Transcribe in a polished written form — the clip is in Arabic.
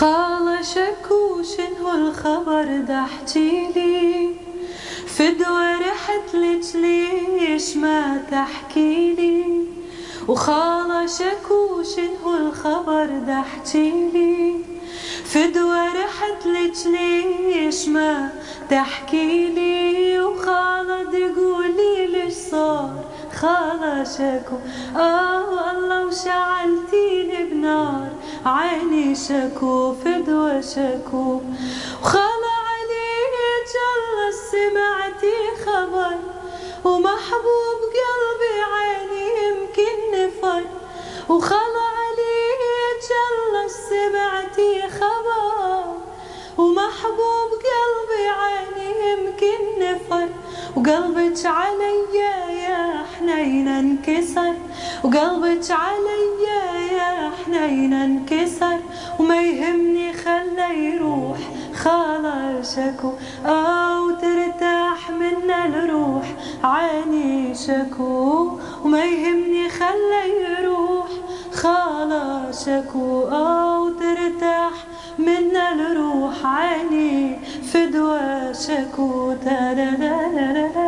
خالة شكو شنو الخبر ده احكيلي، فدوى رحت لك ليش ما تحكيلي؟ وخالة شكو شنو الخبر ده احكيلي، فدوى رحت لك ليش ما تحكيلي؟ وخالة تقولي ليش صار خالة شكو، والله وشعلتيني بنار عيني شكو فدوى شكو. وخالة عليك الله سمعتي خبر، ومحبوب قلبي عيني يمكن نفر. وخالة عليك الله سمعتي خبر، ومحبوب قلبي عيني يمكن نفر. وقلبك عليا يا حنينة انكسر، وقلبك عليا يا حنينة انكسر. وما يهمني خله يروح خالة شكو، وترتاح منا الروح عيني شكو. وما يهمني خله يروح خالة شكو، وترتاح منا الروح عيني فدوى شكو.